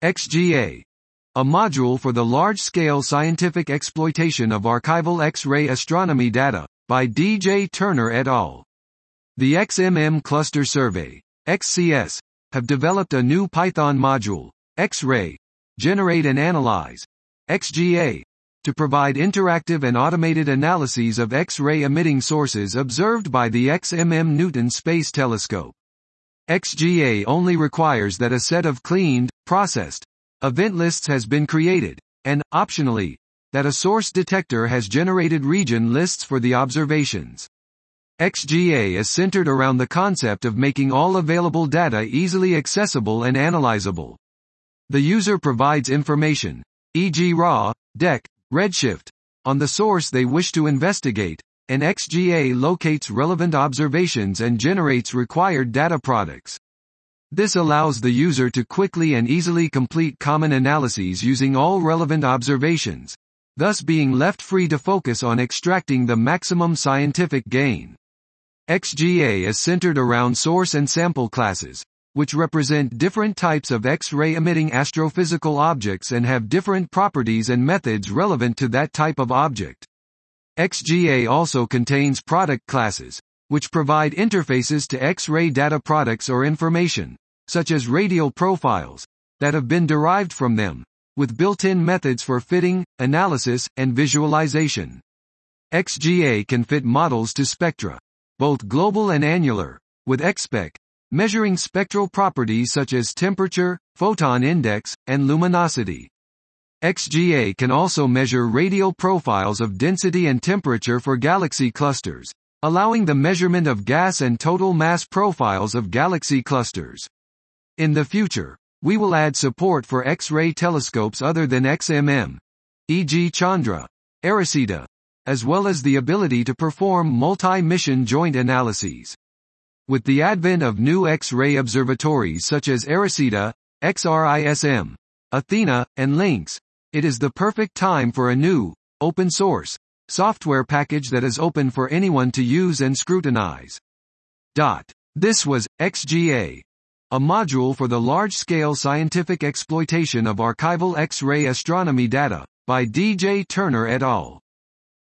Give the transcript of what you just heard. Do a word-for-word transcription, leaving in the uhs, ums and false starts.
X G A. A module for the large-scale scientific exploitation of archival X-ray astronomy data, by D J Turner et al. The X M M Cluster Survey, X C S, have developed a new Python module, X-ray, Generate and Analyze, X G A, to provide interactive and automated analyses of X-ray emitting sources observed by the X M M Newton Space Telescope. X G A only requires that a set of cleaned, processed, event lists has been created, and, optionally, that a source detector has generated region lists for the observations. X G A is centered around the concept of making all available data easily accessible and analyzable. The user provides information, for example raw, D E C, redshift, on the source they wish to investigate, and X G A locates relevant observations and generates required data products. This allows the user to quickly and easily complete common analyses using all relevant observations, thus being left free to focus on extracting the maximum scientific gain. X G A is centered around source and sample classes, which represent different types of X-ray emitting astrophysical objects and have different properties and methods relevant to that type of object. X G A also contains product classes, which provide interfaces to X-ray data products or information, such as radial profiles, that have been derived from them, with built-in methods for fitting, analysis, and visualization. X G A can fit models to spectra, both global and annular, with X spec, measuring spectral properties such as temperature, photon index, and luminosity. X G A can also measure radial profiles of density and temperature for galaxy clusters, allowing the measurement of gas and total mass profiles of galaxy clusters. In the future, we will add support for X-ray telescopes other than X M M, for example Chandra, Eriseda, as well as the ability to perform multi-mission joint analyses. With the advent of new X-ray observatories such as Eriseda, X R I S M, Athena, and Lynx, it is the perfect time for a new, open-source, software package that is open for anyone to use and scrutinize. This was X G A, a module for the large-scale scientific exploitation of archival X-ray astronomy data, by D J Turner et al.